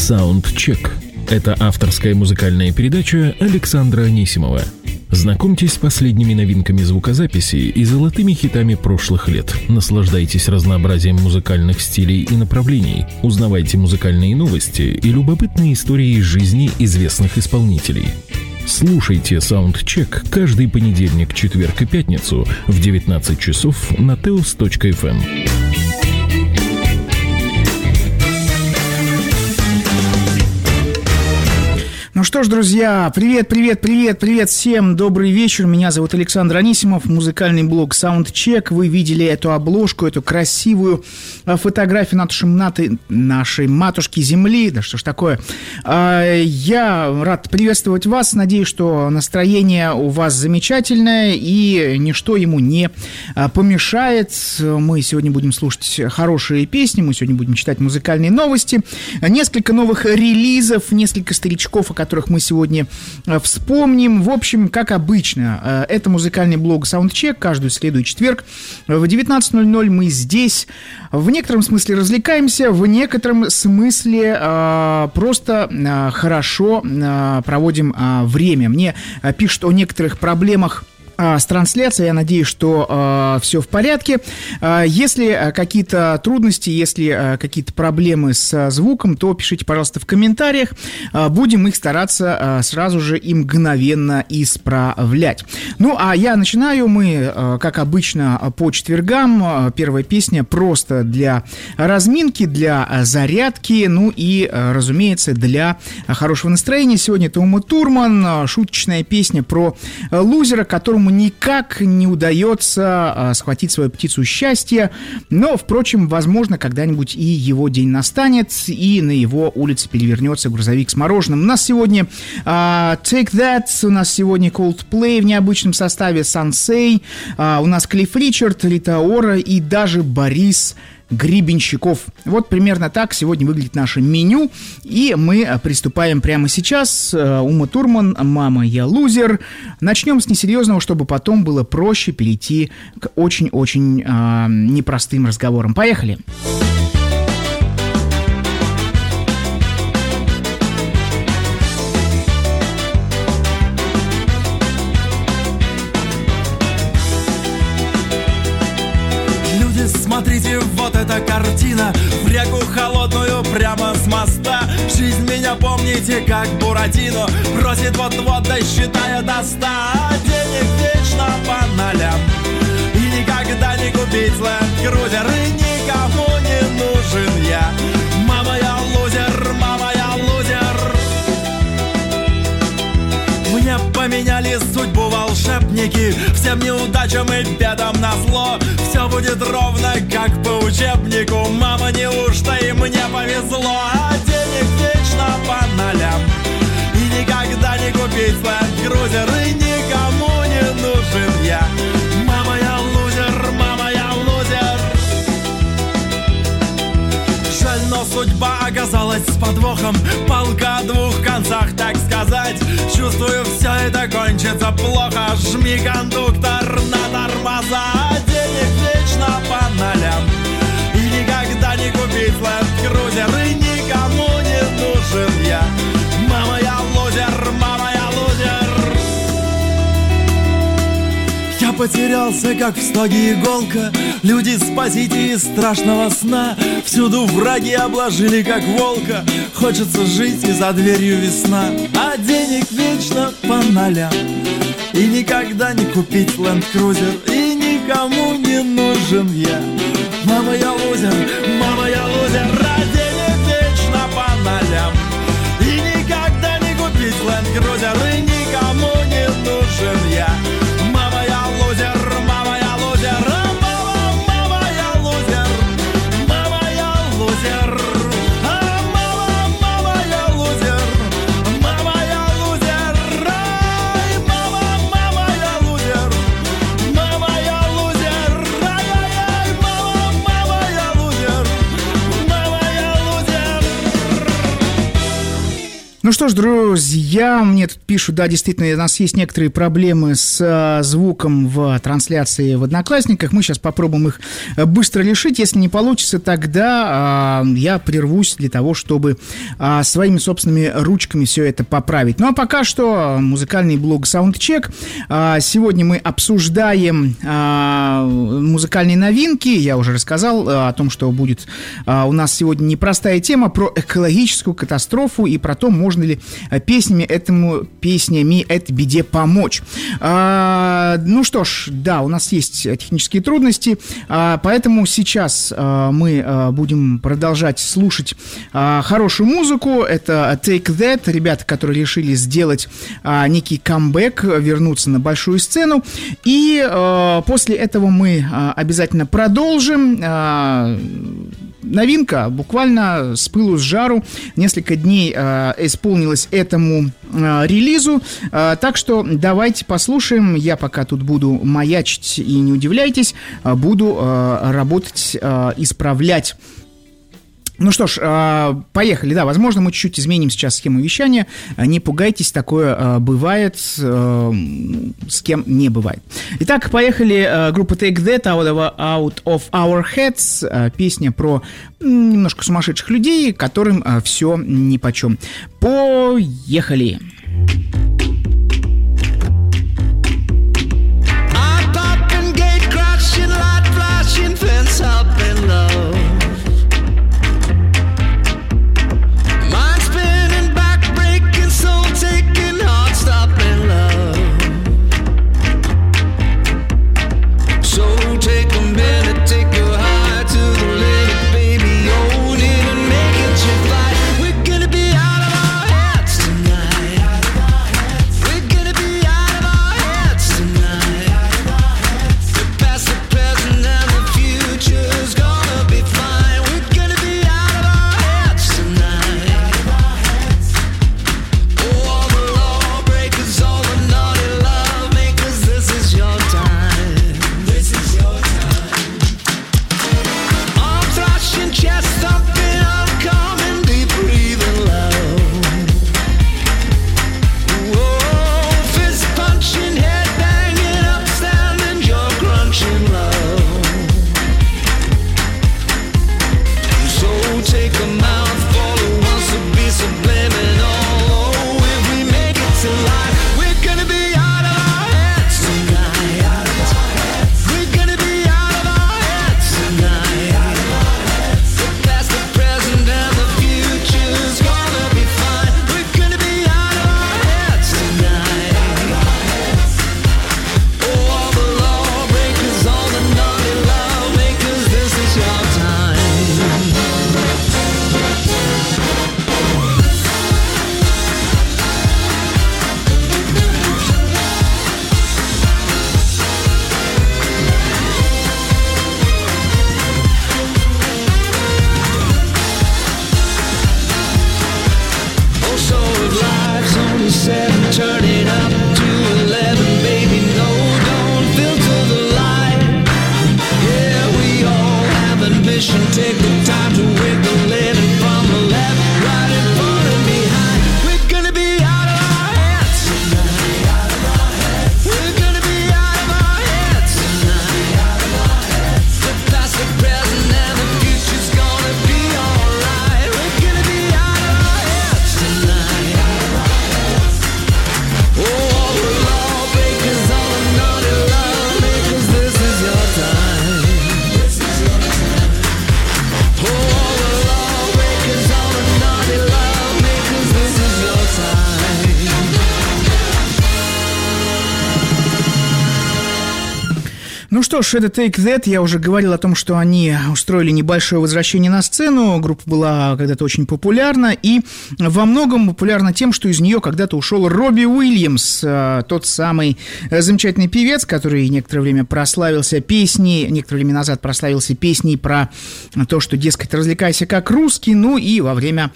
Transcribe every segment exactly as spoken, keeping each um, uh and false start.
Саундчек. Это авторская музыкальная передача Александра Анисимова. Знакомьтесь с последними новинками звукозаписи и золотыми хитами прошлых лет. Наслаждайтесь разнообразием музыкальных стилей и направлений. Узнавайте музыкальные новости и любопытные истории из жизни известных исполнителей. Слушайте Саундчек каждый понедельник, четверг и пятницу в девятнадцать часов на теос точка эф эм. Ну что ж, друзья, привет, привет, привет, привет всем, добрый вечер, меня зовут Александр Анисимов, музыкальный блог Soundcheck. Вы видели эту обложку, эту красивую фотографию нашей, нашей матушки Земли, да что ж такое. Я рад приветствовать вас, надеюсь, что настроение у вас замечательное и ничто ему не помешает. Мы сегодня будем слушать хорошие песни, мы сегодня будем читать музыкальные новости, несколько новых релизов, несколько старичков, о которых мы сегодня вспомним. В общем, как обычно, это музыкальный блог Soundcheck. Каждую среду и четверг в девятнадцать ноль ноль мы здесь в некотором смысле развлекаемся, в некотором смысле э, просто э, хорошо э, проводим э, время. Мне э, пишут о некоторых проблемах с трансляцией. Я надеюсь, что э, все в порядке. Э, если какие-то трудности, если э, какие-то проблемы с звуком, то пишите, пожалуйста, в комментариях. Э, будем их стараться э, сразу же и мгновенно исправлять. Ну, а я начинаю. Мы, э, как обычно, по четвергам. Первая песня просто для разминки, для зарядки, ну и, э, разумеется, для хорошего настроения. Сегодня это Ума Турман. Шуточная песня про лузера, которому никак не удается а, схватить свою птицу счастья, но, впрочем, возможно, когда-нибудь и его день настанет, и на его улице перевернется грузовик с мороженым. У нас сегодня а, Take That, у нас сегодня Coldplay в необычном составе, Сансей, а, у нас Клифф Ричард, Рита Ора и даже Борис Гребенщиков. Вот примерно так сегодня выглядит наше меню, и мы приступаем прямо сейчас. Ума Турман, «Мама, я лузер». Начнем с несерьезного, чтобы потом было проще перейти к очень-очень э, непростым разговорам. Поехали! Смотрите, вот эта картина, в реку холодную прямо с моста. Жизнь меня, помните, как Буратино, просит вот-вот, да считая до ста. Денег вечно по нолям, и никогда не купить ленд-крузер, и никому не нужен я. Мама, я лузер, мама, я лузер. Мне поменяли судьбу волшебники, всем неудачам и бедам назло. Все будет ровно, как по учебнику. Мама, неужто и мне повезло? А денег вечно по нолям, и никогда не купить ленд-крузер, и никому не нужен я. Мама, я лузер, мама, я лузер. Жаль, но судьба оказалась с подвохом, палка о двух концах, так сказать. Чувствую, все это кончится плохо. Жми, кондуктор, на тормоза. Денег вечно по нолям, и никогда не купить ленд-крузер, и никому не нужен я. Мама, я лузер, мама, я лузер. Я потерялся, как в стоге иголка. Люди, спасите из страшного сна. Всюду враги обложили, как волка. Хочется жить, и за дверью весна. А денег вечно по нолям, и никогда не купить ленд-крузер, и никому не нужен я. Мама, я лузер, мама, я лузер. А денег вечно по нолям, и никогда не купить ленд-крузер, и никому не нужен я. Мама, я лузер, мама, я лузер. Мама, мама, я лузер. Мама, я лузер. А мама, мама, я лузер. Мама, я лузер. Ай, мама, мама, я лузер. Мама, я лузер. Ай-яй-яй, мама, мама, я лузер. Ну что ж, друзья, мне тут пишут, да, действительно, у нас есть некоторые проблемы с а, звуком в трансляции в Одноклассниках. Мы сейчас попробуем их быстро решить. Если не получится, тогда а, я прервусь для того, чтобы а, своими собственными ручками все это поправить. Ну а пока что музыкальный блог Soundcheck. А, сегодня мы обсуждаем а, музыкальные новинки. Я уже рассказал а, о том, что будет а, у нас сегодня непростая тема про экологическую катастрофу и про то, можно ли песнями этому, песнями этой беде помочь. А, ну что ж, да, у нас есть технические трудности, а, поэтому сейчас а, мы а, будем продолжать слушать а, хорошую музыку. Это Take That, ребята, которые решили сделать а, некий камбэк, вернуться на большую сцену. И а, после этого мы а, обязательно продолжим. А, новинка буквально с пылу с жару. Несколько дней э, исполнилось этому э, релизу. Э, так что давайте послушаем. Я пока тут буду маячить, и не удивляйтесь, э, буду э, работать, э, исправлять. Ну что ж, поехали, да, возможно, мы чуть-чуть изменим сейчас схему вещания, не пугайтесь, такое бывает, с кем не бывает. Итак, поехали, группа Take That, Out of Our Heads, песня про немножко сумасшедших людей, которым все нипочем. Поехали! Ну что ж, это Take That. Я уже говорил о том, что они устроили небольшое возвращение на сцену. Группа была когда-то очень популярна. И во многом популярна тем, что из нее когда-то ушел Робби Уильямс, тот самый замечательный певец, который некоторое время прославился песней, некоторое время назад прославился песней про то, что, дескать, развлекайся как русский. Ну и во время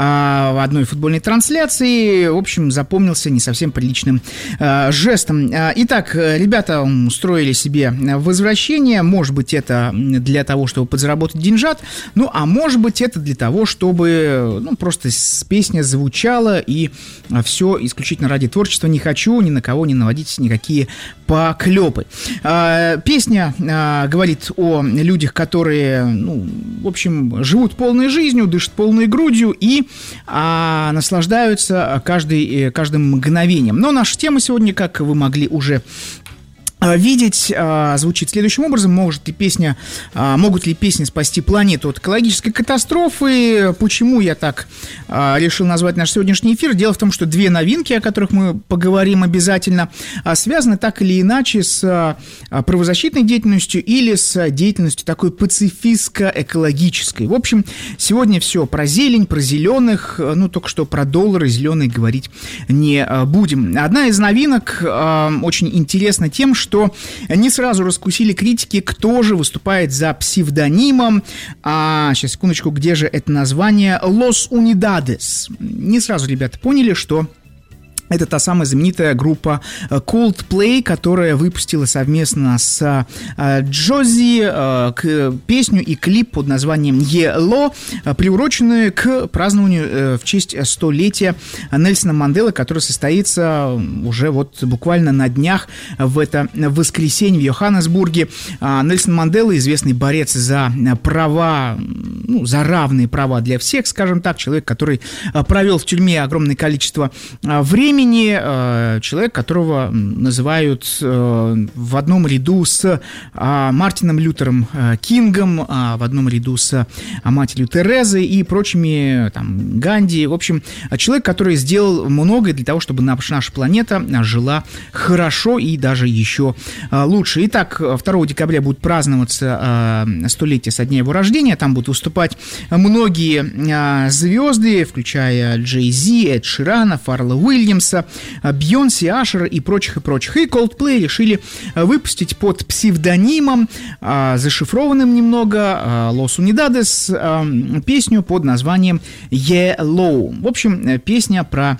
а, одной футбольной трансляции, в общем, запомнился не совсем приличным а, жестом. А, итак, ребята устроили себе возвращение. Может быть, это для того, чтобы подзаработать деньжат, ну, а может быть, это для того, чтобы, ну, просто песня звучала, и все исключительно ради творчества. Не хочу ни на кого не наводить никакие поклепы. Песня говорит о людях, которые, ну, в общем, живут полной жизнью, дышат полной грудью и а, наслаждаются каждый, каждым мгновением. Но наша тема сегодня, как вы могли уже видеть, звучит следующим образом. Может ли песня, могут ли песни спасти планету от экологической катастрофы? Почему я так решил назвать наш сегодняшний эфир? Дело в том, что две новинки, о которых мы поговорим обязательно, связаны так или иначе с правозащитной деятельностью или с деятельностью такой пацифистско-экологической. В общем, сегодня все про зелень, про зеленых, ну, только что про доллары зеленые говорить не будем. Одна из новинок очень интересна тем, что что не сразу раскусили критики, кто же выступает за псевдонимом, а, сейчас, секундочку, где же это название, Los Unidades. Не сразу ребята поняли, что это та самая знаменитая группа Coldplay, которая выпустила совместно с Джози песню и клип под названием Yellow, приуроченные к празднованию в честь столетия Нельсона Манделы, которое состоится уже вот буквально на днях в это воскресенье в Йоханнесбурге. Нельсон Мандела, известный борец за права, ну, за равные права для всех, скажем так, человек, который провел в тюрьме огромное количество времени, человек, которого называют в одном ряду с Мартином Лютером Кингом, в одном ряду с матерью Терезой и прочими, там, Ганди. В общем, человек, который сделал многое для того, чтобы наша планета жила хорошо и даже еще лучше. Итак, второго декабря будет праздноваться столетие со дня его рождения. Там будут выступать многие звезды, включая Джей Зи, Эд Ширана, Фаррелла Уильямса, Бейонсе, Ашера и прочих, и прочих. И Coldplay решили выпустить под псевдонимом, зашифрованным немного, Los Unidades, песню под названием Yellow. В общем, песня про...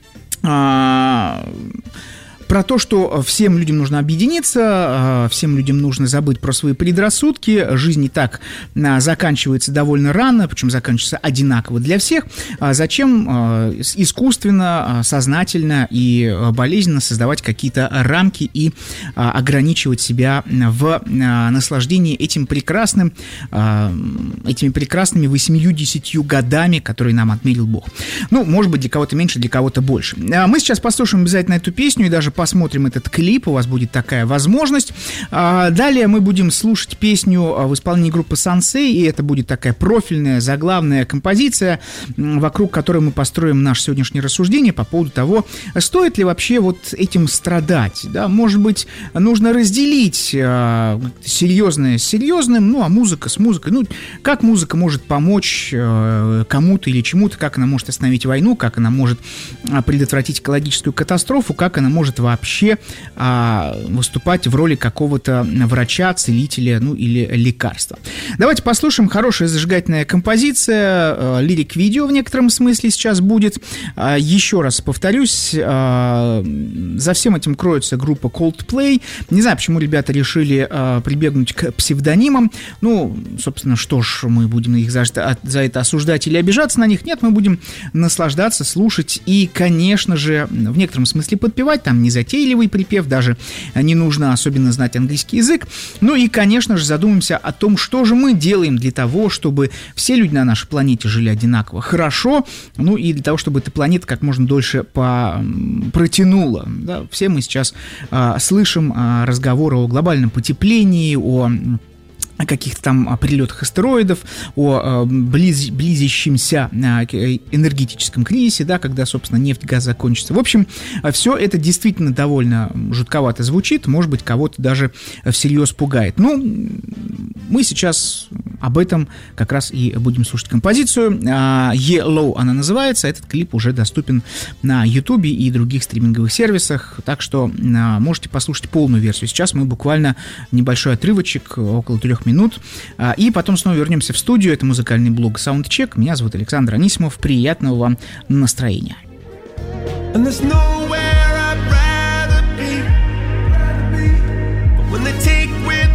Про то, что всем людям нужно объединиться, всем людям нужно забыть про свои предрассудки. Жизнь и так заканчивается довольно рано, причем заканчивается одинаково для всех. Зачем искусственно, сознательно и болезненно создавать какие-то рамки и ограничивать себя в наслаждении этим прекрасным, этими прекрасными восемью-десятью годами, которые нам отмерил Бог. Ну, может быть, для кого-то меньше, для кого-то больше. Мы сейчас послушаем обязательно эту песню и даже посмотрим этот клип, у вас будет такая возможность. Далее мы будем слушать песню в исполнении группы Sansei, и это будет такая профильная, заглавная композиция, вокруг которой мы построим наше сегодняшнее рассуждение по поводу того, стоит ли вообще вот этим страдать. Да? Может быть, нужно разделить серьезное с серьезным, ну, а музыка с музыкой. Ну, как музыка может помочь кому-то или чему-то, как она может остановить войну, как она может предотвратить экологическую катастрофу, как она может вообще а, выступать в роли какого-то врача, целителя, ну или лекарства. Давайте послушаем. Хорошая зажигательная композиция, лирик-видео в некотором смысле сейчас будет. А, еще раз повторюсь, а, за всем этим кроется группа Coldplay. Не знаю, почему ребята решили а, прибегнуть к псевдонимам. Ну, собственно, что ж, мы будем их за, за это осуждать или обижаться на них? Нет, мы будем наслаждаться, слушать и, конечно же, в некотором смысле подпевать. Там незатейливый припев, даже не нужно особенно знать английский язык. Ну и, конечно же, задумаемся о том, что же мы делаем для того, чтобы все люди на нашей планете жили одинаково хорошо, ну и для того, чтобы эта планета как можно дольше по... протянула. Да, все мы сейчас а, слышим а, разговоры о глобальном потеплении, о... о каких-то там прилетах астероидов, о близ, близящемся энергетическом кризисе, да, когда, собственно, нефть, газ закончится. В общем, все это действительно довольно жутковато звучит, может быть, кого-то даже всерьез пугает. Ну, мы сейчас об этом как раз и будем слушать композицию. Yellow она называется, этот клип уже доступен на YouTube и других стриминговых сервисах, так что можете послушать полную версию. Сейчас мы буквально небольшой отрывочек, около трех минут, и потом снова вернемся в студию. Это музыкальный блог Soundcheck. Меня зовут Александр Анисимов. Приятного вам настроения. And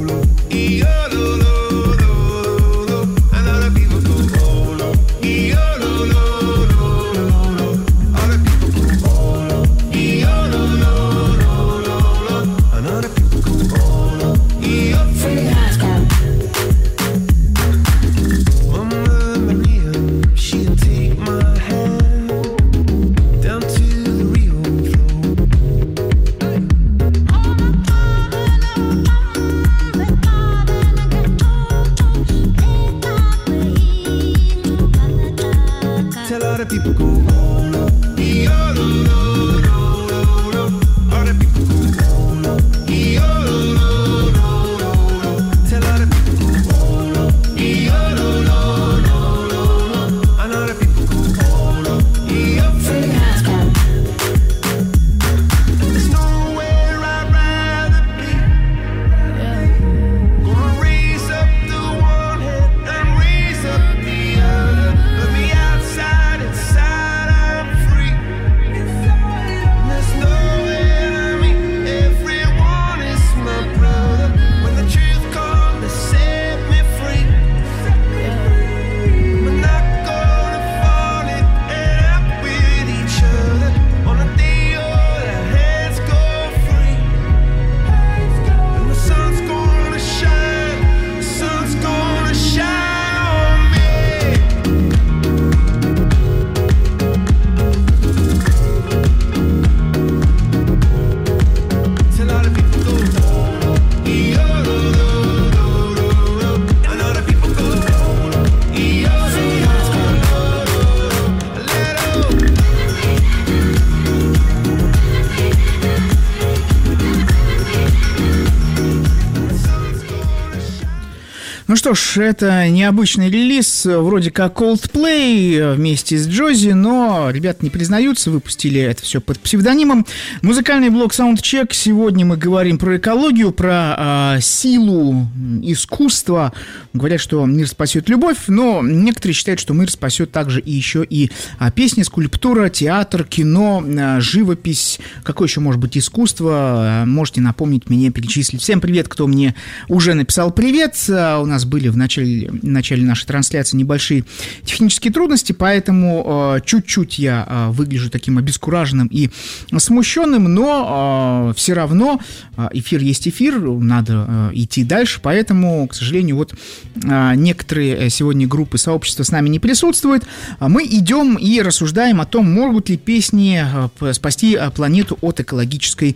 Ну что ж, это необычный релиз, вроде как Coldplay вместе с Джози, но ребята не признаются, выпустили это все под псевдонимом. Музыкальный блог Soundcheck. Сегодня мы говорим про экологию, про э, силу искусства. Говорят, что мир спасет любовь, но некоторые считают, что мир спасет также и еще и э, песни, скульптура, театр, кино, э, живопись. Какое еще может быть искусство? Э, можете напомнить мне, перечислить. Всем привет, кто мне уже написал привет. У нас были в начале, в начале нашей трансляции небольшие технические трудности, поэтому э, чуть-чуть я э, выгляжу таким обескураженным и смущенным, но э, все равно э, эфир есть эфир, надо э, идти дальше, поэтому, к сожалению, вот э, некоторые сегодня группы сообщества с нами не присутствуют. Мы идем и рассуждаем о том, могут ли песни э, спасти планету от экологической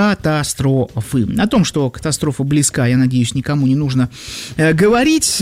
катастрофы. О том, что катастрофа близка, я надеюсь, никому не нужно э, говорить. Говорить,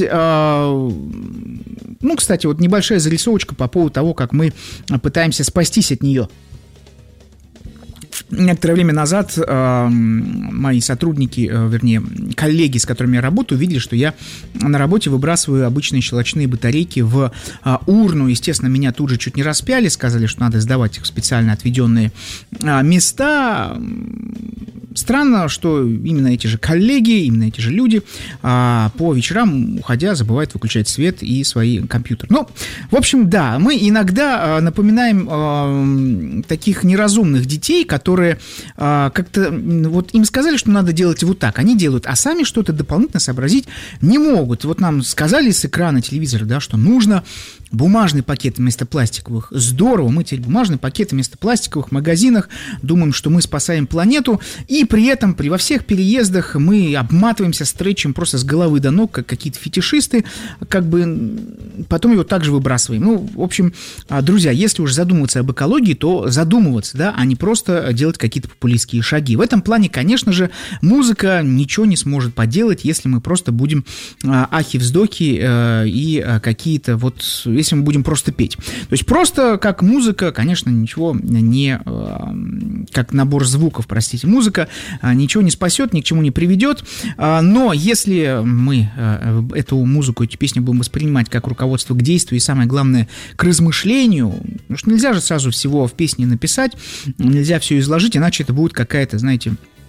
ну, кстати, вот небольшая зарисовочка по поводу того, как мы пытаемся спастись от нее. Некоторое время назад э, мои сотрудники, э, вернее, коллеги, с которыми я работаю, видели, что я на работе выбрасываю обычные щелочные батарейки в э, урну. Естественно, меня тут же чуть не распяли, сказали, что надо сдавать их в специально отведенные э, места. Странно, что именно эти же коллеги, именно эти же люди а, по вечерам, уходя, забывают выключать свет и свои компьютеры. Ну, в общем, да, мы иногда а, напоминаем а, таких неразумных детей, которые а, как-то, вот им сказали, что надо делать вот так, они делают, а сами что-то дополнительно сообразить не могут. Вот нам сказали с экрана телевизора, да, что нужно бумажный пакет вместо пластиковых. Здорово, мы теперь бумажный пакет вместо пластиковых в магазинах, думаем, что мы спасаем планету, и при этом при во всех переездах мы обматываемся стретчем просто с головы до ног, как какие-то фетишисты, как бы потом его также выбрасываем. Ну, в общем, друзья, если уж задумываться об экологии, то задумываться, да, а не просто делать какие-то популистские шаги. В этом плане, конечно же, музыка ничего не сможет поделать, если мы просто будем ахи-вздохи и какие-то вот... если мы будем просто петь. То есть просто как музыка, конечно, ничего не... как набор звуков, простите, музыка ничего не спасет, ни к чему не приведет. Но если мы эту музыку, эти песни будем воспринимать как руководство к действию и, самое главное, к размышлению, потому что нельзя же сразу всего в песне написать, нельзя все изложить, иначе это будет какая-то, знаете...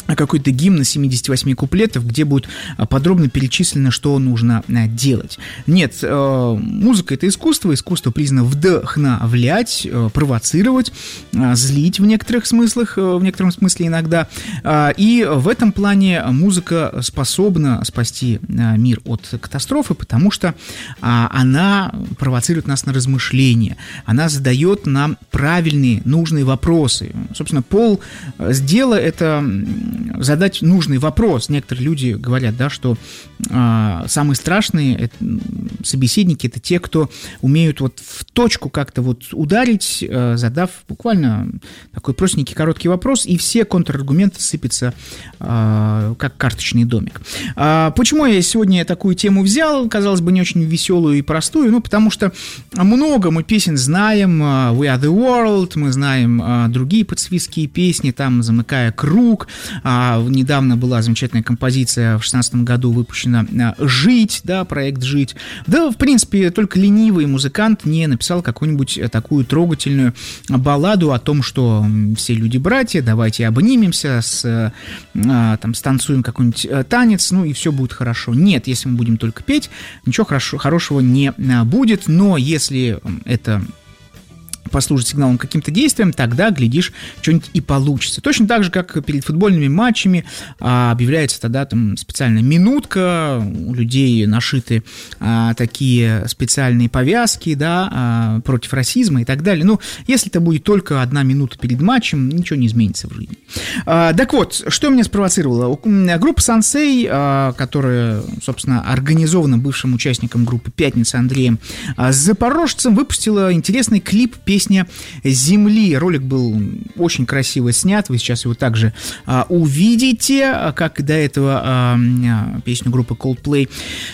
какой-то гимн из семидесяти восьми куплетов, где будет подробно перечислено, что нужно делать. Нет, музыка — это искусство, искусство признано вдохновлять, провоцировать, злить в некоторых смыслах, в некотором смысле иногда, и в этом плане музыка способна спасти мир от катастрофы, потому что она провоцирует нас на размышления, она задает нам правильные, нужные вопросы. Собственно, пол дела — это задать нужный вопрос. Некоторые люди говорят, да, что э, самые страшные это, собеседники — это те, кто умеют вот в точку как-то вот ударить, э, задав буквально такой простенький короткий вопрос, и все контраргументы сыпятся э, как карточный домик. А почему я сегодня такую тему взял? Казалось бы, не очень веселую и простую, ну, потому что много мы песен знаем. We Are The World, мы знаем э, другие пацифистские песни, там «Замыкая круг». А, недавно была замечательная композиция, в шестнадцатом году выпущена «Жить», да, проект «Жить». Да, в принципе, только ленивый музыкант не написал какую-нибудь такую трогательную балладу о том, что все люди братья, давайте обнимемся, с, а, там, станцуем какой-нибудь танец, ну и все будет хорошо. Нет, если мы будем только петь, ничего хорошо, хорошего не будет, но если это послужит сигналом к каким-то действиям, тогда, глядишь, что-нибудь и получится. Точно так же, как перед футбольными матчами а, объявляется тогда там специальная минутка, у людей нашиты а, такие специальные повязки, да, а, против расизма и так далее. Ну, если это будет только одна минута перед матчем, ничего не изменится в жизни. А, так вот, что меня спровоцировало? Группа «Сансей», а, которая, собственно, организована бывшим участником группы «Пятница» Андреем а, Запорожцем, выпустила интересный клип песни «Песня земли». Ролик был очень красиво снят, вы сейчас его также а, увидите, как и до этого а, песню группы Coldplay.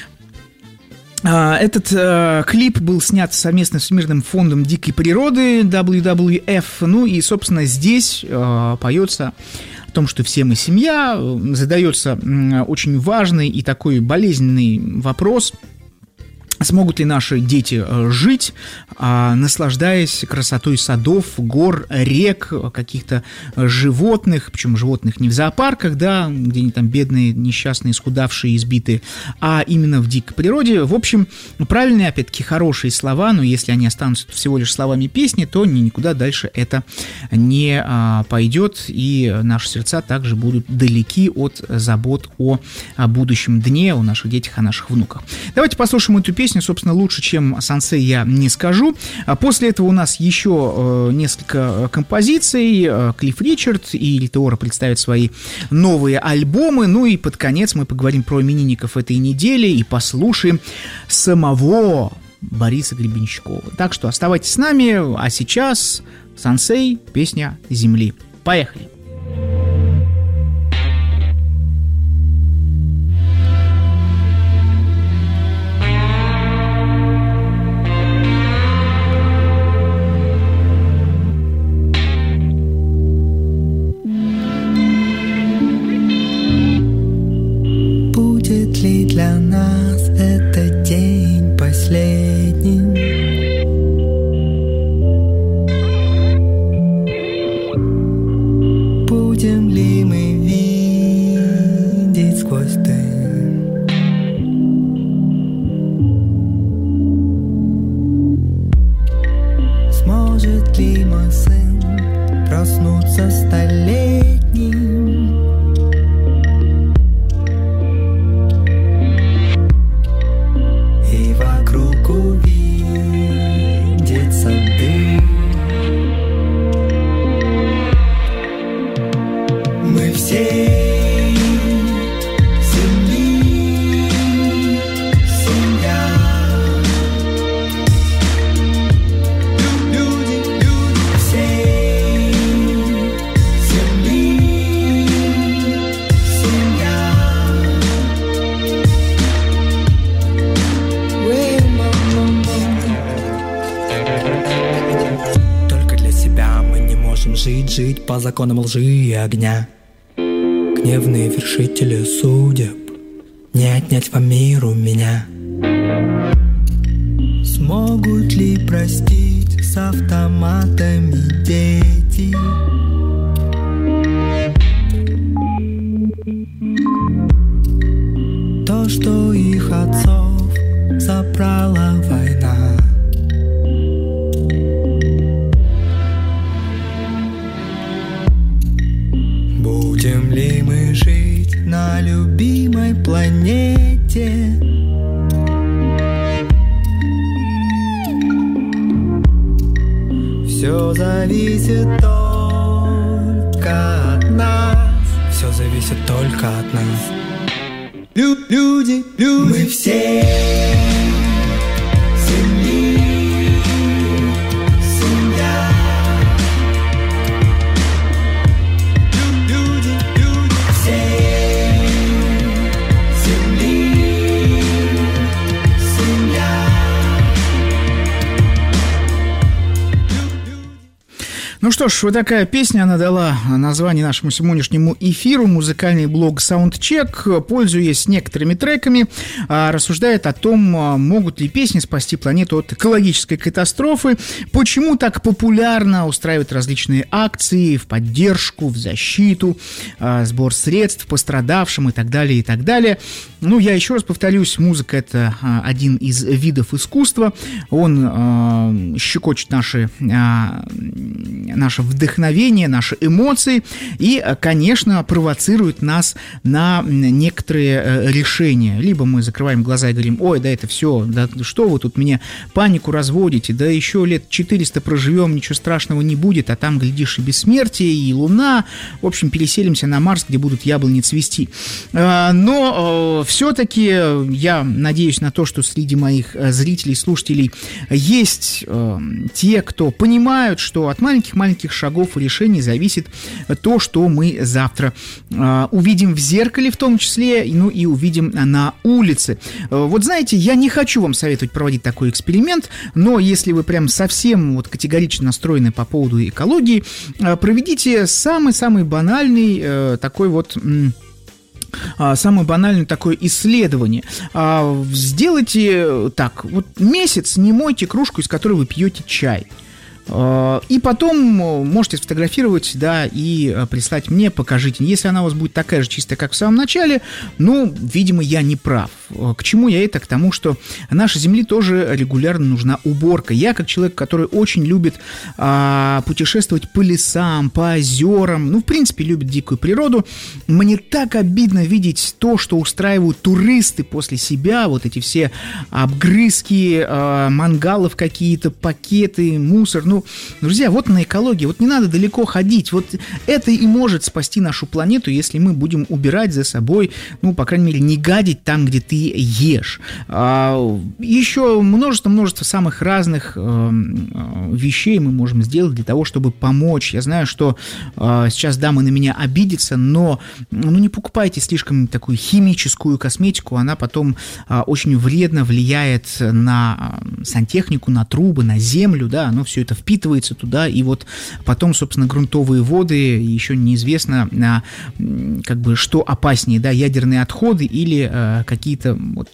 Этот э, клип был снят совместно с Всемирным фондом дикой природы дабл ю дабл ю эф, ну и, собственно, здесь э, поется о том, что все мы семья, задается э, очень важный и такой болезненный вопрос: смогут ли наши дети жить, наслаждаясь красотой садов, гор, рек, каких-то животных, причем животных не в зоопарках, да, где они там бедные, несчастные, исхудавшие, избитые, а именно в дикой природе. В общем, правильные, опять-таки, хорошие слова, но если они останутся всего лишь словами песни, то никуда дальше это не пойдет, и наши сердца также будут далеки от забот о будущем дне, о наших детях, о наших внуках. Давайте послушаем эту песню. Собственно, лучше, чем «Сансей», я не скажу. После этого у нас еще несколько композиций. Клифф Ричард и Рита Ора представят свои новые альбомы. Ну и под конец мы поговорим про именинников этой недели и послушаем самого Бориса Гребенщикова. Так что оставайтесь с нами. А сейчас «Сансей», песня «Земли». Поехали! Для нас это день последний. Будем ли мы видеть сквозь дым? Сможет ли мой сын проснуться столетним? Жить по законам лжи и огня. Гневные вершители судеб, не отнять по миру меня. Смогут ли простить с автоматами дети? все, что их отцов забрала война. Будем ли мы жить на любимой планете? Все зависит только от нас. Все зависит только от нас. Лю- люди, люди, мы все земли, семья. Лю- люди, люди, все земли, семья. Ну что ж, вот такая песня, она дала название нашему сегодняшнему эфиру. Музыкальный блог Soundcheck, пользуясь некоторыми треками, рассуждает о том, могут ли песни спасти планету от экологической катастрофы, почему так популярно устраивать различные акции в поддержку, в защиту, сбор средств пострадавшим и так далее, и так далее. Ну, я еще раз повторюсь, музыка — это один из видов искусства, он щекочет наши... наше вдохновение, наши эмоции и, конечно, провоцирует нас на некоторые решения. Либо мы закрываем глаза и говорим: ой, да это все, да что вы тут мне панику разводите, да еще лет четыреста проживем, ничего страшного не будет, а там, глядишь, и бессмертие, и луна, в общем, переселимся на Марс, где будут яблони цвести. Но все-таки я надеюсь на то, что среди моих зрителей, слушателей есть те, кто понимают, что от маленьких-маленьких шагов и решений зависит то, что мы завтра э, увидим в зеркале в том числе, ну и увидим на улице. Э, вот знаете, я не хочу вам советовать проводить такой эксперимент, но если вы прям совсем вот категорично настроены по поводу экологии, э, проведите самый-самый банальный э, такой вот... М- самое банальное такое исследование. Сделайте так, вот месяц не мойте кружку, из которой вы пьете чай. И потом можете сфотографировать, да, и прислать мне, покажите. Если она у вас будет такая же чистая, как в самом начале, ну, видимо, я не прав. К чему я это? К тому, что нашей Земле тоже регулярно нужна уборка. Я, как человек, который очень любит а, путешествовать по лесам, по озерам, ну, в принципе, любит дикую природу, мне так обидно видеть то, что устраивают туристы после себя, вот эти все обгрызки, а, мангалов какие-то, пакеты, мусор, ну, друзья, вот на экологии, вот не надо далеко ходить, вот это и может спасти нашу планету, если мы будем убирать за собой, ну, по крайней мере, не гадить там, где ты ешь. А, еще множество-множество самых разных а, вещей мы можем сделать для того, чтобы помочь. Я знаю, что а, сейчас дамы на меня обидятся, но ну, не покупайте слишком такую химическую косметику, она потом а, очень вредно влияет на сантехнику, на трубы, на землю, да, оно все это впитывается туда, и вот потом, собственно, грунтовые воды, еще неизвестно, а, как бы, что опаснее, да, ядерные отходы или а, какие-то вот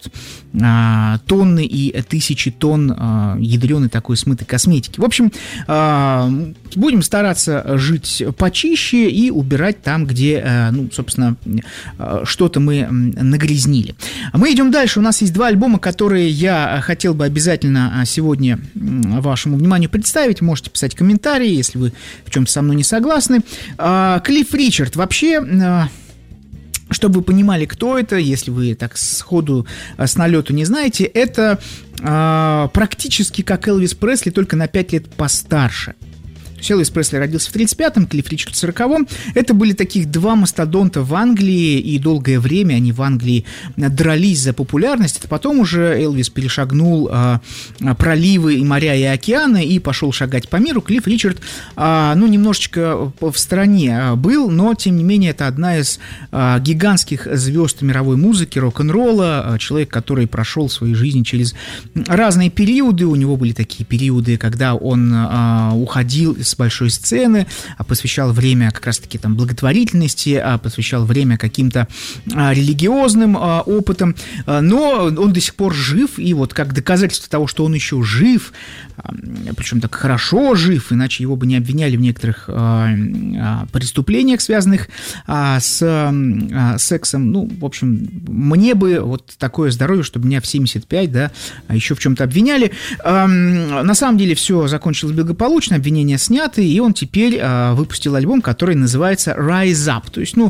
а, тонны и тысячи тонн а, ядреной такой смытой косметики. В общем, а, будем стараться жить почище и убирать там, где, а, ну, собственно, что-то мы нагрязнили. Мы идем дальше. У нас есть два альбома, которые я хотел бы обязательно сегодня вашему вниманию представить. Можете писать комментарии, если вы в чем-то со мной не согласны. Клифф Ричард. Вообще, чтобы вы понимали, кто это, если вы так сходу с налету не знаете, это практически как Элвис Пресли, только на пять лет постарше. Элвис Пресли родился в тридцать пятом, Клифф Ричард в сороковом. Это были таких два мастодонта в Англии, и долгое время они в Англии дрались за популярность. А потом уже Элвис перешагнул а, проливы, и моря, и океаны и пошел шагать по миру. Клифф Ричард, а, ну, немножечко в стороне был, но, тем не менее, это одна из а, гигантских звезд мировой музыки, рок-н-ролла, а, человек, который прошел в своей жизни через разные периоды. У него были такие периоды, когда он а, уходил с с большой сцены, посвящал время как раз-таки там благотворительности, посвящал время каким-то религиозным опытам, но он до сих пор жив, и вот как доказательство того, что он еще жив, причем так хорошо жив, иначе его бы не обвиняли в некоторых преступлениях, связанных с сексом, ну, в общем, мне бы вот такое здоровье, чтобы меня в семьдесят пять, да, еще в чем-то обвиняли. На самом деле все закончилось благополучно, обвинения сняты, и он теперь выпустил альбом, который называется Rise Up, то есть, ну,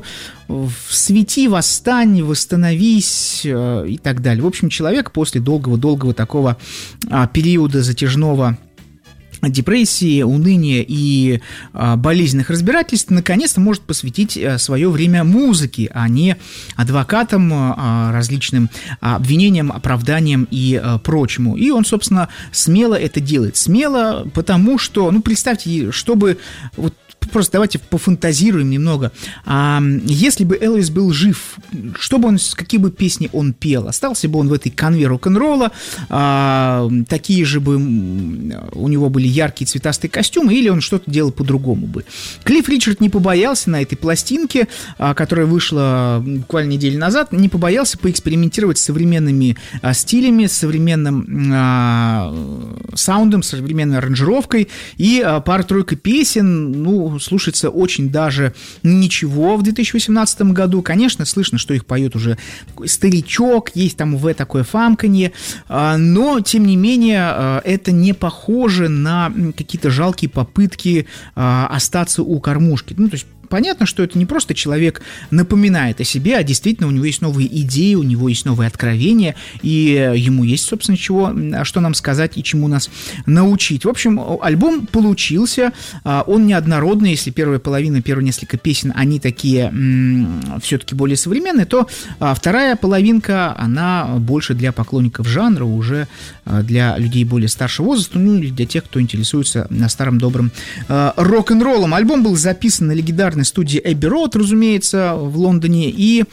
свети, восстань, восстановись и так далее. В общем, человек после долгого-долгого такого периода затяжного депрессии, уныния и а, болезненных разбирательств, наконец-то может посвятить а, свое время музыке, а не адвокатам, а, различным а, обвинениям, оправданиям и а, прочему. И он, собственно, смело это делает. Смело, потому что, ну, представьте, чтобы... Вот, просто давайте пофантазируем немного. А, если бы Элвис был жив, что бы он, какие бы песни он пел? Остался бы он в этой канве рок-н-ролла, а, такие же бы у него были яркие цветастые костюмы, или он что-то делал по-другому бы? Клифф Ричард не побоялся на этой пластинке, а, которая вышла буквально неделю назад, не побоялся поэкспериментировать с современными а, стилями, с современным а, саундом, с современной аранжировкой, и а, пара-тройка песен, ну, слушается очень даже ничего в две тысячи восемнадцатом году. Конечно, слышно, что их поет уже такой старичок, есть там в такое фамканье, но, тем не менее, это не похоже на какие-то жалкие попытки остаться у кормушки. Ну, то есть, понятно, что это не просто человек напоминает о себе, а действительно у него есть новые идеи, у него есть новые откровения, и ему есть, собственно, чего, что нам сказать и чему нас научить. В общем, альбом получился, он неоднородный, если первая половина, первые несколько песен, они такие м- все-таки более современные, то вторая половинка, она больше для поклонников жанра, уже для людей более старшего возраста, ну или для тех, кто интересуется старым добрым э, рок-н-роллом. Альбом был записан на легендарной студии Эбби Роуд, разумеется, в Лондоне, и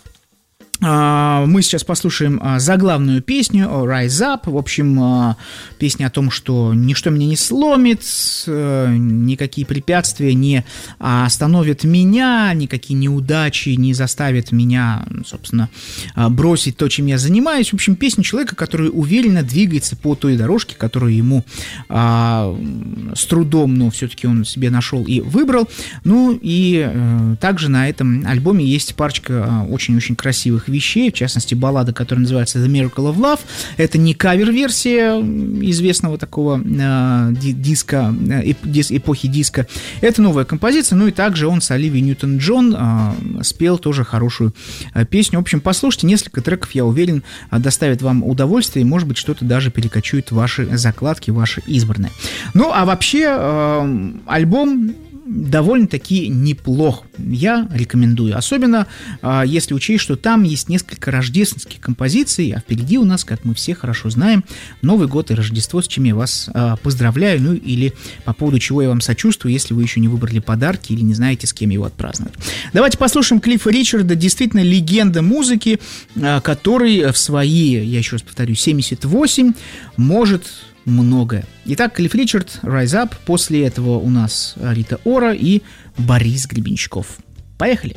мы сейчас послушаем заглавную песню «Rise Up». В общем, песня о том, что ничто меня не сломит, никакие препятствия не остановят меня, никакие неудачи не заставят меня, собственно, бросить то, чем я занимаюсь. В общем, песня человека, который уверенно двигается по той дорожке, которую ему с трудом, но все-таки он себе нашел и выбрал. Ну и также на этом альбоме есть парочка очень-очень красивых вещей, в частности, баллада, которая называется The Miracle of Love. Это не кавер-версия известного такого э, диска, э, эпохи диска. Это новая композиция, ну и также он с Оливией Ньютон-Джон э, спел тоже хорошую э, песню. В общем, послушайте, несколько треков, я уверен, доставят вам удовольствие, и, может быть, что-то даже перекочует в ваши закладки, ваши избранные. Ну, а вообще, э, альбом довольно-таки неплох. Я рекомендую. Особенно, если учесть, что там есть несколько рождественских композиций, а впереди у нас, как мы все хорошо знаем, Новый год и Рождество, с чем я вас поздравляю, ну или по поводу чего я вам сочувствую, если вы еще не выбрали подарки или не знаете, с кем его отпраздновать. Давайте послушаем Клиффа Ричарда, действительно легенда музыки, который в свои, я еще раз повторю, семьдесят восемь может многое. Итак, Клифф Ричард, Rise Up. После этого у нас Рита Ора и Борис Гребенщиков. Поехали!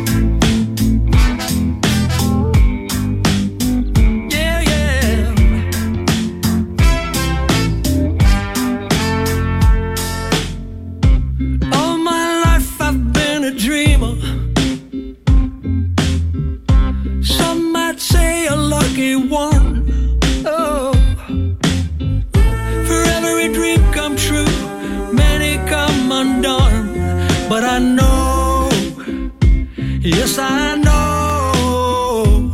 But I know, yes I know,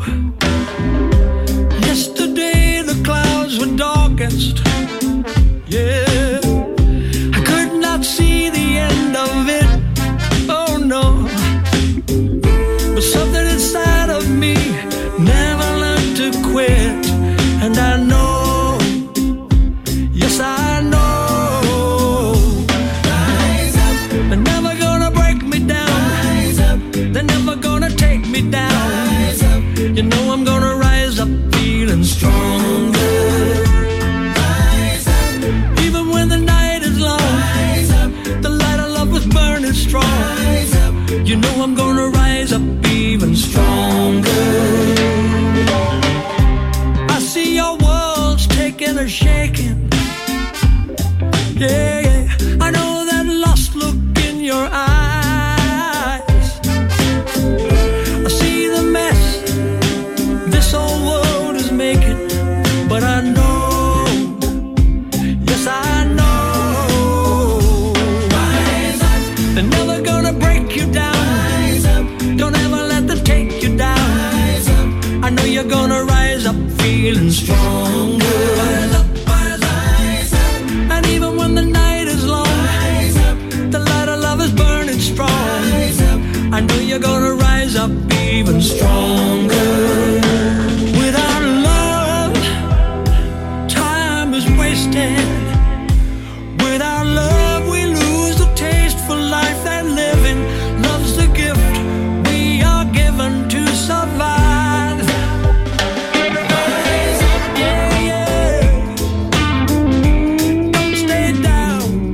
yesterday the clouds were darkest, yeah, I could not see the end of it, oh no, but something inside of me never learned to quit, and I know, yes I know. They're never gonna take gonna rise up feeling stronger. Rise up, rise, rise up. And even when the night is long, rise up. The light of love is burning strong. Rise up. I know you're gonna rise up even stronger. Without love, time is wasted. Without love, we lose the taste for life and living. Love's the gift we are given to survive. Rise up, yeah, yeah. Don't stay down.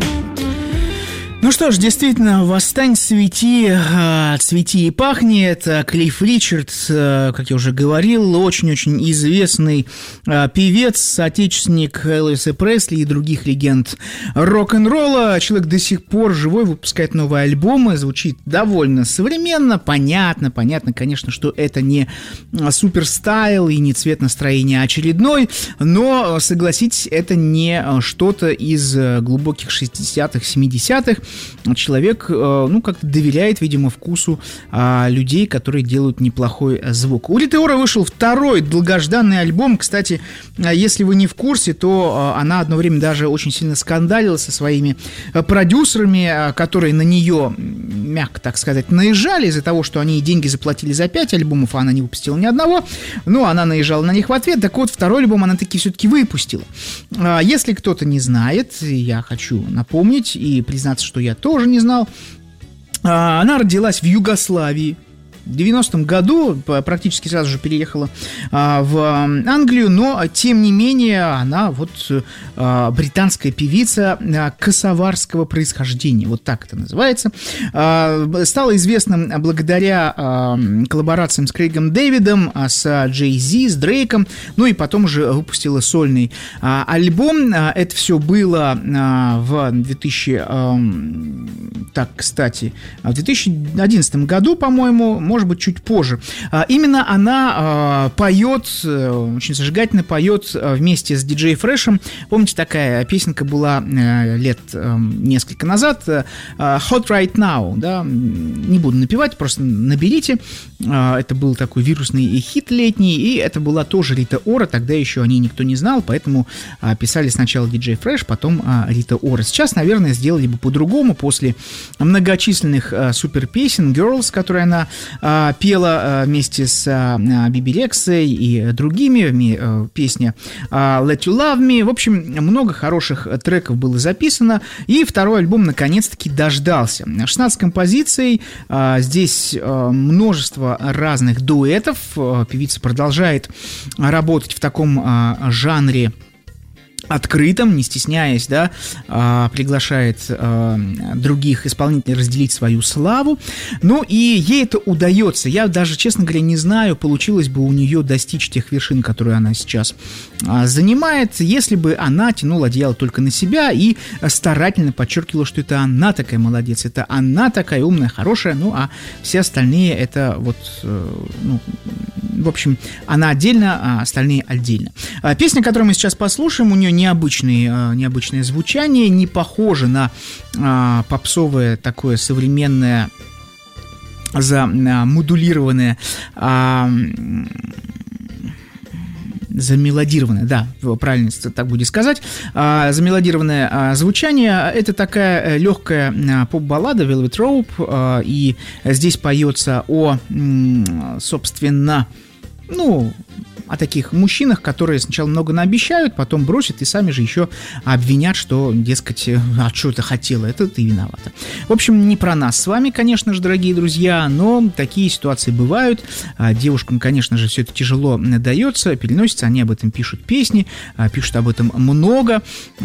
Ну что ж, действительно, «Восстань, цвети, э, цвети и пахни» — это Клифф Ричард, э, как я уже говорил, очень-очень известный э, певец, соотечественник Элвиса Пресли и других легенд рок-н-ролла. Человек до сих пор живой, выпускает новые альбомы, звучит довольно современно, понятно, понятно, конечно, что это не суперстайл и не цвет настроения очередной, но, согласитесь, это не что-то из глубоких шестидесятых, семидесятых. Человек, ну, как-то доверяет, видимо, вкусу а, людей, которые делают неплохой звук. У Риты Ора вышел второй долгожданный альбом. Кстати, если вы не в курсе, то она одно время даже очень сильно скандалила со своими продюсерами, которые на нее, мягко так сказать, наезжали из-за того, что они деньги заплатили за пять альбомов, а она не выпустила ни одного. Ну, она наезжала на них в ответ. Так вот, второй альбом она таки все-таки выпустила. Если кто-то не знает, я хочу напомнить и признаться, что я тоже не знал. Она родилась в Югославии. В девяностом году практически сразу же переехала а, в Англию, но, тем не менее, она вот а, британская певица а, косоварского происхождения, вот так это называется. А, стала известна благодаря а, коллаборациям с Крейгом Дэвидом, а, с Джей Зи, с Дрейком, ну и потом уже выпустила сольный а, альбом. А, это все было а, в две тысячи... А, так, кстати, в две тысячи одиннадцатом году, по-моему, может быть, чуть позже. Именно она э, поет, э, очень зажигательно поет э, вместе с диджей Фрешем. Помните, такая песенка была э, лет э, несколько назад, э, Hot Right Now, да, не буду напевать, просто наберите. Э, это был такой вирусный хит летний, и это была тоже Рита Ора, тогда еще о ней никто не знал, поэтому э, писали сначала диджей Фреш, потом э, Рита Ора. Сейчас, наверное, сделали бы по-другому, после многочисленных э, суперпесен Girls, которые она э, пела вместе с Биби Рексой и другими, песня Let You Love Me. В общем, много хороших треков было записано, и второй альбом наконец-таки дождался. шестнадцать композиций, здесь множество разных дуэтов, певица продолжает работать в таком жанре открытым, не стесняясь, да, э, приглашает э, других исполнителей разделить свою славу. Ну, и ей это удается. Я даже, честно говоря, не знаю, получилось бы у нее достичь тех вершин, которые она сейчас э, занимает, если бы она тянула одеяло только на себя и старательно подчеркивала, что это она такая молодец, это она такая умная, хорошая, ну, а все остальные это вот, э, ну, в общем, она отдельно, а остальные отдельно. А песня, которую мы сейчас послушаем, у нее необычное, необычное звучание, не похоже на а, попсовое такое современное, замодулированное, а, замелодированное, да, правильно так будет сказать, а, замелодированное а, звучание. Это такая легкая а, поп-баллада Velvet Rope, а, и здесь поется о, м, собственно, ну, о таких мужчинах, которые сначала много наобещают, потом бросят и сами же еще обвинят, что, дескать, а что ты хотела, это ты виновата. В общем, не про нас с вами, конечно же, дорогие друзья, но такие ситуации бывают. Девушкам, конечно же, все это тяжело дается, переносится, они об этом пишут песни, пишут об этом много,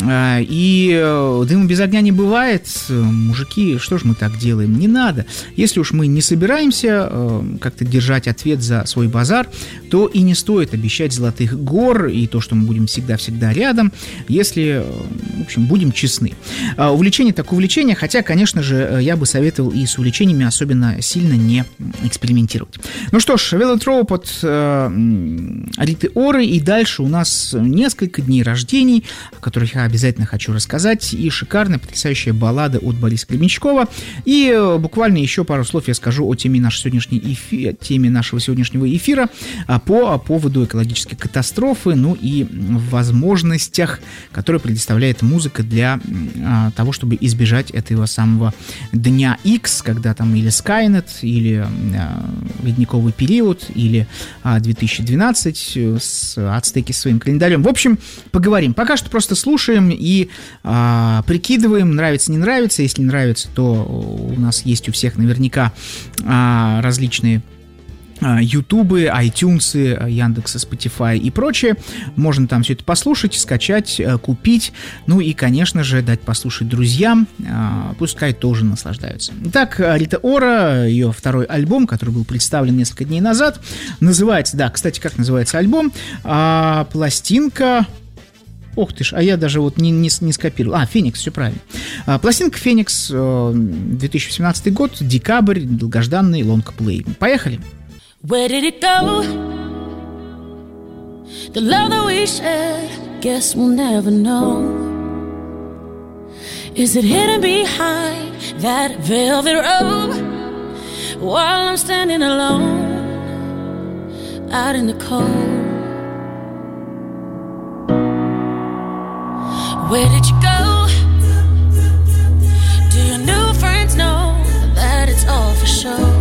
и дыма без огня не бывает. Мужики, что ж мы так делаем? Не надо. Если уж мы не собираемся как-то держать ответ за свой базар, то и не стоит обещать золотых гор и то, что мы будем всегда-всегда рядом, если, в общем, будем честны. Увлечение так увлечение, хотя, конечно же, я бы советовал и с увлечениями особенно сильно не экспериментировать. Ну что ж, Velvet Rope от э, Риты Оры, и дальше у нас несколько дней рождений, о которых я обязательно хочу рассказать, и шикарная, потрясающая баллада от Бориса Гребенщикова, и э, буквально еще пару слов я скажу о теме, нашей сегодняшней эфи... теме нашего сегодняшнего эфира по поводу до экологической катастрофы, ну и в возможностях, которые предоставляет музыка для а, того, чтобы избежать этого самого дня X, когда там или Skynet, или а, ледниковый период, или а, две тысячи двенадцать с ацтеки с своим календарем. В общем, поговорим. Пока что просто слушаем и а, прикидываем, нравится, не нравится. Если не нравится, то у нас есть у всех наверняка а, различные Ютубы, iTunes, Яндекс, Spotify и прочее. Можно там все это послушать, скачать, купить. Ну и, конечно же, дать послушать друзьям. Пускай тоже наслаждаются. Итак, Рита Ора, ее второй альбом, который был представлен несколько дней назад, называется, да, кстати, как называется альбом? А, пластинка... Ох ты ж, а я даже вот не, не, не скопировал. А, «Феникс», все правильно. А, пластинка «Феникс», две тысячи восемнадцатый год, декабрь, долгожданный лонгплей. Поехали! Where did it go? The love that we shared, guess we'll never know. Is it hidden behind that velvet robe? While I'm standing alone out in the cold. Where did you go? Do your new friends know that it's all for show?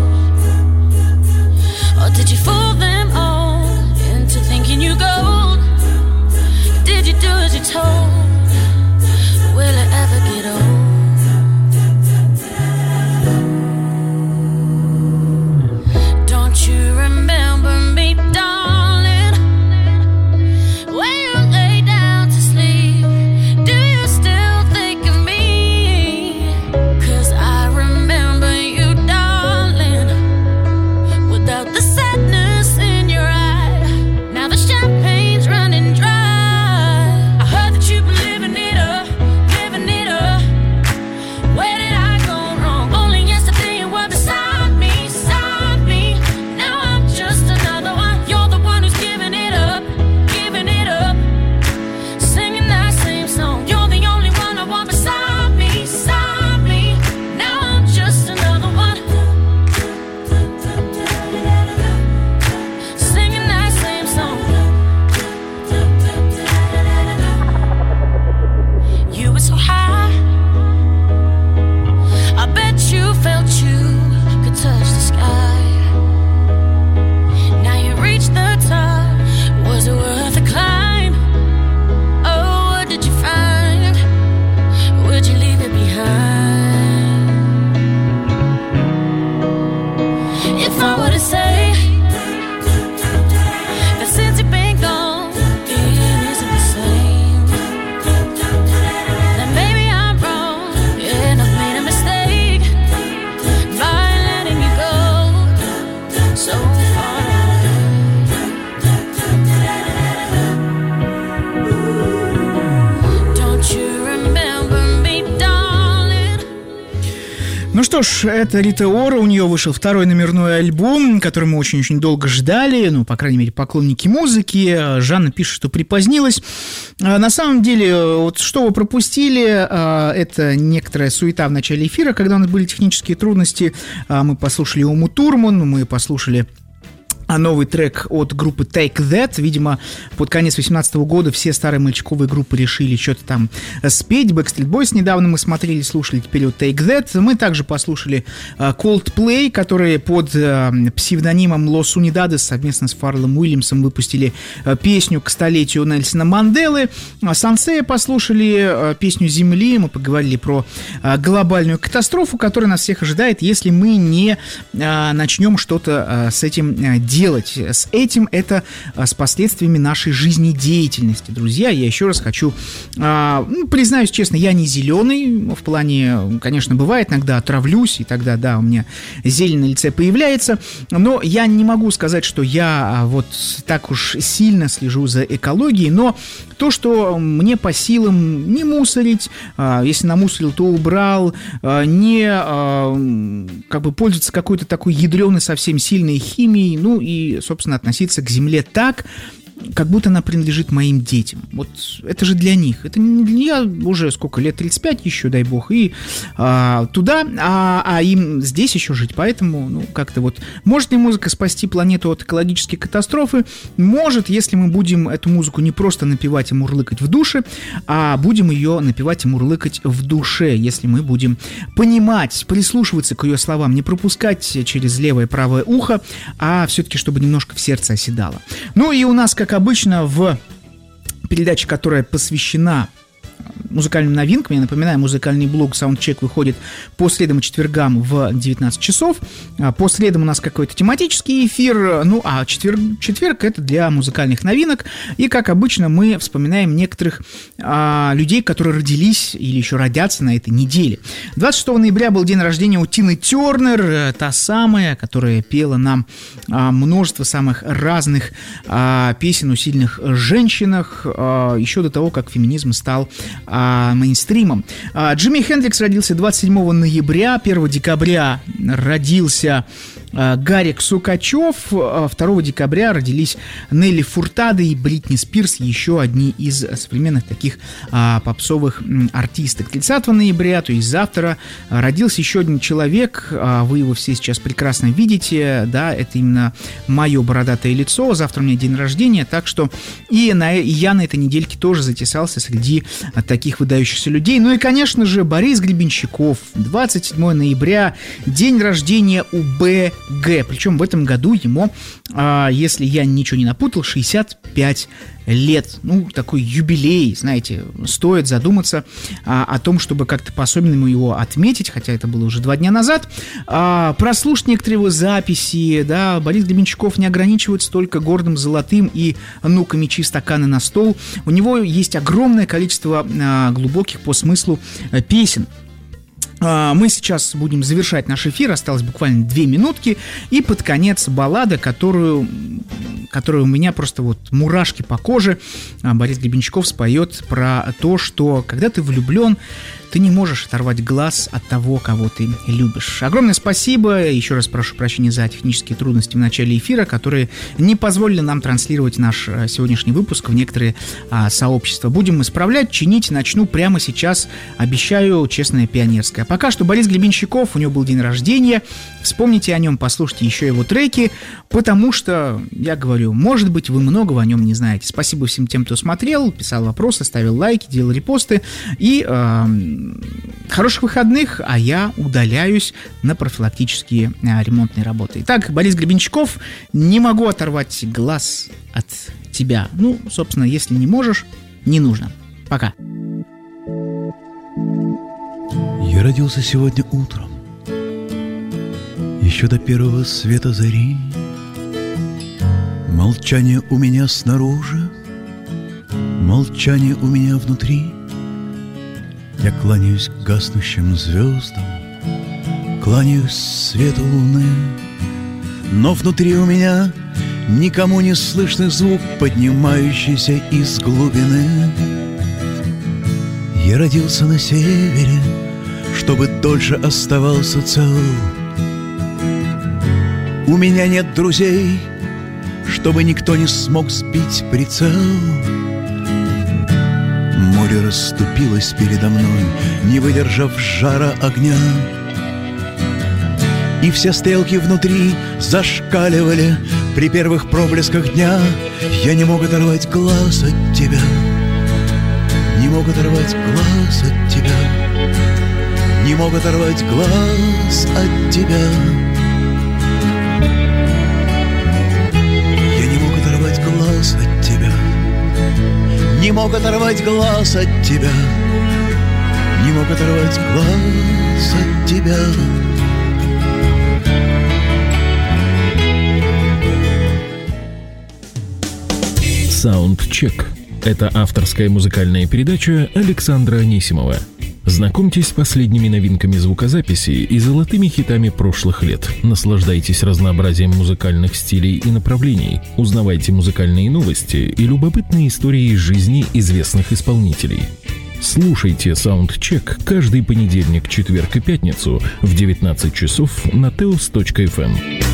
Or did you fool them all into thinking you gold? Did you do as you told? Will it ever get old? Don't you remember me, darling? When you lay down to sleep, do you still think of me? 'Cause I remember you, darling, without the sadness in your eye. Now the champagne's running dry. I heard that you've been living it up, living it up. Where did I go wrong? Only yesterday you were beside me, beside me. Now I'm just another one. You're the one who's giving it up, giving it up. Singing that same song. You're the only one I want beside me, beside me. Now I'm just another one. Singing that same song. You were so high, I bet you felt you could touch the sky. Now you reached the top, was it worth the climb? Oh, what did you find? Would you leave it behind? If I were to say that since you've been gone, it isn't the same, then maybe I'm wrong, and I've made a mistake by letting you go so far away. Don't you remember me, darling? Ну что ж, это Рита Ора, у нее вышел второй номерной альбом, который мы очень-очень долго ждали, ну, по крайней мере, поклонники музыки. Жанна пишет, что припозднилась. А, на самом деле, вот что вы пропустили, а, это некоторая суета в начале эфира, когда у нас были технические трудности. А, мы послушали Уму Турман, мы послушали а новый трек от группы Take That. Видимо, под конец две тысячи восемнадцатого года все старые мальчиковые группы решили что-то там спеть. Backstreet Boys недавно мы смотрели, слушали, теперь вот Take That. Мы также послушали Coldplay, которые под псевдонимом Los Unidades совместно с Фарреллом Уильямсом выпустили песню к столетию Нельсона Манделы. Сансея послушали песню Земли. Мы поговорили про глобальную катастрофу, которая нас всех ожидает, если мы не начнем что-то с этим делать. делать с этим, это с последствиями нашей жизнедеятельности. Друзья, я еще раз хочу, ну, признаюсь честно, я не зеленый, в плане, конечно, бывает, иногда отравлюсь, и тогда, да, у меня зелень на лице появляется, но я не могу сказать, что я вот так уж сильно слежу за экологией, но то, что мне по силам не мусорить, если намусорил, то убрал, не как бы пользоваться какой-то такой ядреной, совсем сильной химией, ну и, собственно, относиться к земле так, как будто она принадлежит моим детям. Вот это же для них. Это не для я уже сколько лет, тридцать пять еще, дай бог, и а, туда, а, а им здесь еще жить. Поэтому, ну, как-то вот, может ли музыка спасти планету от экологической катастрофы? Может, если мы будем эту музыку не просто напевать и мурлыкать в душе, а будем ее напевать и мурлыкать в душе, если мы будем понимать, прислушиваться к ее словам, не пропускать через левое и правое ухо, а все-таки, чтобы немножко в сердце оседало. Ну и у нас, как обычно, в передаче, которая посвящена музыкальным новинкам, я напоминаю, музыкальный блог Soundcheck выходит по средам и четвергам в девятнадцать часов. По средам у нас какой-то тематический эфир, ну а четверг, четверг это для музыкальных новинок. И, как обычно, мы вспоминаем некоторых а, людей, которые родились или еще родятся на этой неделе. двадцать шестого ноября был день рождения у Тины Тернер, та самая, которая пела нам а, множество самых разных а, песен о сильных женщинах, а, еще до того, как феминизм стал а, мейнстримом. А, Джимми Хендрикс родился двадцать седьмого ноября, первого декабря родился а, Гарик Сукачев, а, второго декабря родились Нелли Фуртадо и Бритни Спирс, еще одни из современных таких а, попсовых м, артисток. тридцатого ноября, то есть завтра, а, родился еще один человек, а, вы его все сейчас прекрасно видите, да, это именно мое бородатое лицо, завтра у меня день рождения, так что и, на, и я на этой недельке тоже затесался среди а, таких выдающихся людей. Ну и, конечно же, Борис Гребенщиков, двадцать седьмого ноября, день рождения у Бэ Гэ, причем в этом году ему, а, если я ничего не напутал, шестьдесят пять лет. Ну, такой юбилей, знаете, стоит задуматься а, о том, чтобы как-то по-особенному его отметить, хотя это было уже два дня назад. А, прослушать некоторые его записи, да, Борис Гребенщиков не ограничивается только гордым золотым и «Ну-ка, мечи, стаканы на стол». У него есть огромное количество а, глубоких по смыслу а, песен. Мы сейчас будем завершать наш эфир, осталось буквально две минутки, и под конец баллада, которую, которую у меня просто вот мурашки по коже. Борис Гребенщиков споет про то, что когда ты влюблен, ты не можешь оторвать глаз от того, кого ты любишь. Огромное спасибо, еще раз прошу прощения за технические трудности в начале эфира, которые не позволили нам транслировать наш сегодняшний выпуск в некоторые а, сообщества. Будем исправлять, чинить, начну прямо сейчас, обещаю, честное пионерское. Пока что Борис Гребенщиков, у него был день рождения, вспомните о нем, послушайте еще его треки, потому что, я говорю, может быть, вы многого о нем не знаете. Спасибо всем тем, кто смотрел, писал вопросы, ставил лайки, делал репосты, и э, хороших выходных, а я удаляюсь на профилактические э, ремонтные работы. Итак, Борис Гребенщиков, не могу оторвать глаз от тебя. Ну, собственно, если не можешь, не нужно. Пока. Я родился сегодня утром, еще до первого света зари. Молчание у меня снаружи, молчание у меня внутри. Я кланяюсь к гаснущим звездам, кланяюсь свету луны, но внутри у меня никому не слышный звук, поднимающийся из глубины. Я родился на севере, чтобы дольше оставался цел. У меня нет друзей, чтобы никто не смог сбить прицел. Море расступилось передо мной, не выдержав жара огня, и все стрелки внутри зашкаливали при первых проблесках дня. Я не мог оторвать глаз от тебя, не мог оторвать глаз от тебя, не мог оторвать глаз от тебя. Я не мог оторвать глаз от тебя, не мог оторвать глаз от тебя, не мог оторвать глаз от тебя. Soundcheck – это авторская музыкальная передача Александра Анисимова. Знакомьтесь с последними новинками звукозаписи и золотыми хитами прошлых лет. Наслаждайтесь разнообразием музыкальных стилей и направлений. Узнавайте музыкальные новости и любопытные истории из жизни известных исполнителей. Слушайте Soundcheck каждый понедельник, четверг и пятницу в девятнадцать часов на теос точка эф эм.